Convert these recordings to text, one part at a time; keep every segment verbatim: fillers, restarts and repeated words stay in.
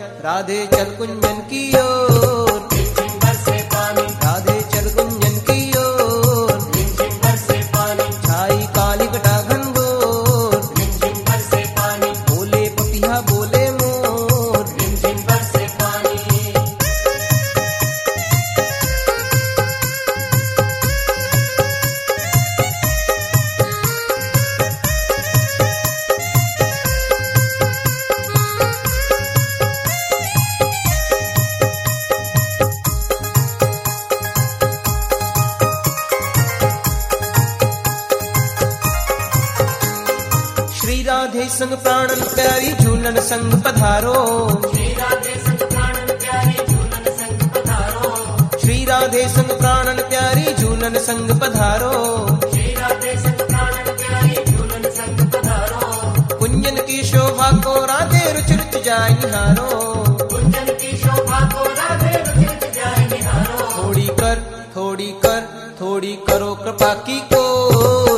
राधे चल कुंजन की ओर, राधे चल कुंजन की ओर, छाई काली घटा घनघोर, बोले पपिया बोले मोर, राधे संग प्राणन प्यारी झूलन संग पधारो, श्री राधे संग प्राणन प्यारी झूलन संग पधारो, श्री राधे संग प्राणन प्यारी झूलन संग पधारो, श्री राधे संग प्राणन प्यारी झूलन संग पधारो, कुंजन की शोभा को राधे रुच रुच जाय निहारो, कुंजन की शोभा को राधे रुच रुच जाय निहारो, थोड़ी कर थोड़ी कर थोड़ी करो कृपा की कोर,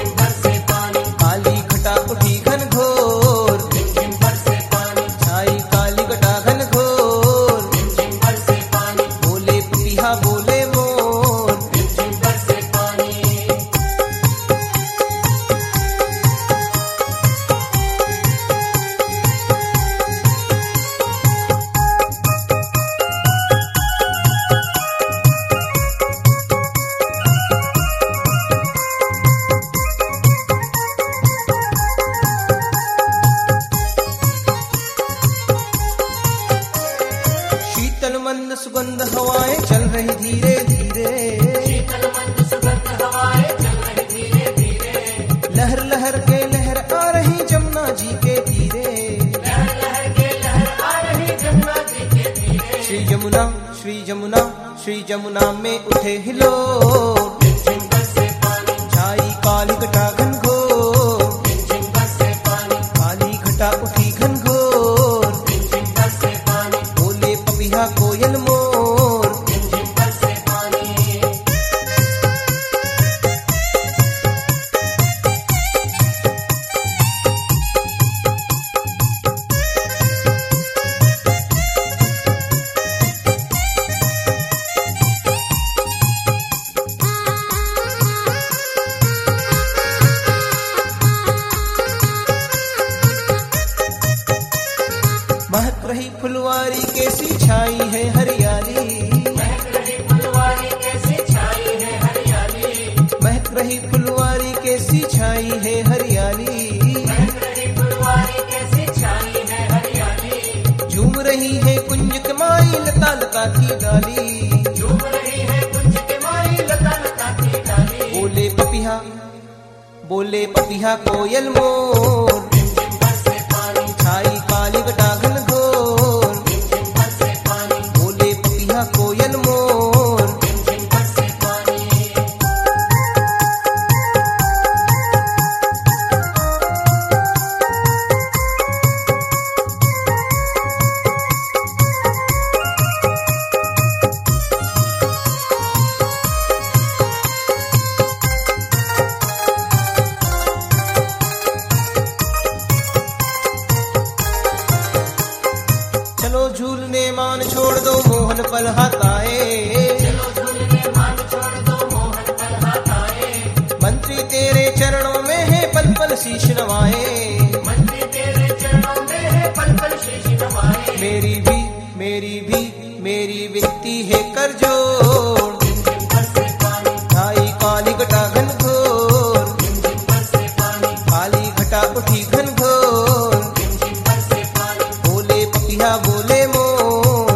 मंद सुगंध हवाएं चल रही धीरे धीरे, शीतल मंद सुगंध हवाएं चल रही धीरे धीरे, लहर लहर के लहर आ रही जमुना जी के तीरे, लहर लहर के लहर आ रही जमुना जी के तीरे, श्री जमुना श्री जमुना श्री जमुना में उठे हिलोर, छाई काली घटा घनघोर, काली घटा उठी घनघोर, बोले पपिया कोयल मोर, महक रही फुलवारी कैसी छाई है हरियाली, महक रही फुलवारी कैसी छाई है हरियाली, महक रही फुलवारी कैसी छाई है हरियाली, महक रही फुलवारी कैसी छाई है हरियाली, झूम रही है कुंज के माई लता लता की डाली, झूम रही है कुंज के माई लता लता की डाली, बोले पपिया बोले पपिया कोयल मोर, छाई काली घटा घनघोर, बोले पपिया कोयल मोर, चलो झूलने मान छोड़ दो मोहन पल हाथ आए, चलो झूलने मान छोड़ दो मोहन पल हाथ आए, मंत्री तेरे चरणों में है पल पल शीश नवाए, मंत्री तेरे चरणों में है पल पल शीश नवाए, मेरी भी मेरी भी मेरी विनती है कर जोड़, छाई काली घटा घनघोर, काली घटा उठी घनघोर, बोले पपिया बोले मोर,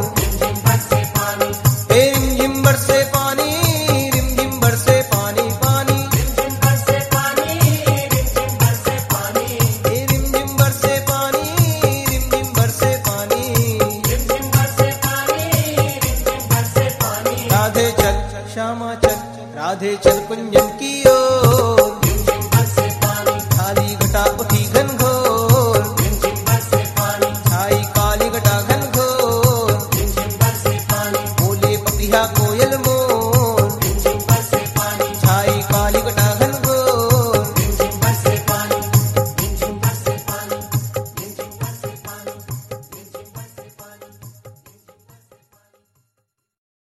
रिम झिम बरसे पानी रिम झिम बरसे पानी पानी, रिम झिम बरसे पानी रिम झिम बरसे पानी, रिम झिम बरसे पानी रिम झिम बरसे पानी, रिम झिम बरसे पानी रिम झिम बरसे पानी, राधे चल श्यामा चल राधे चल कुंजन की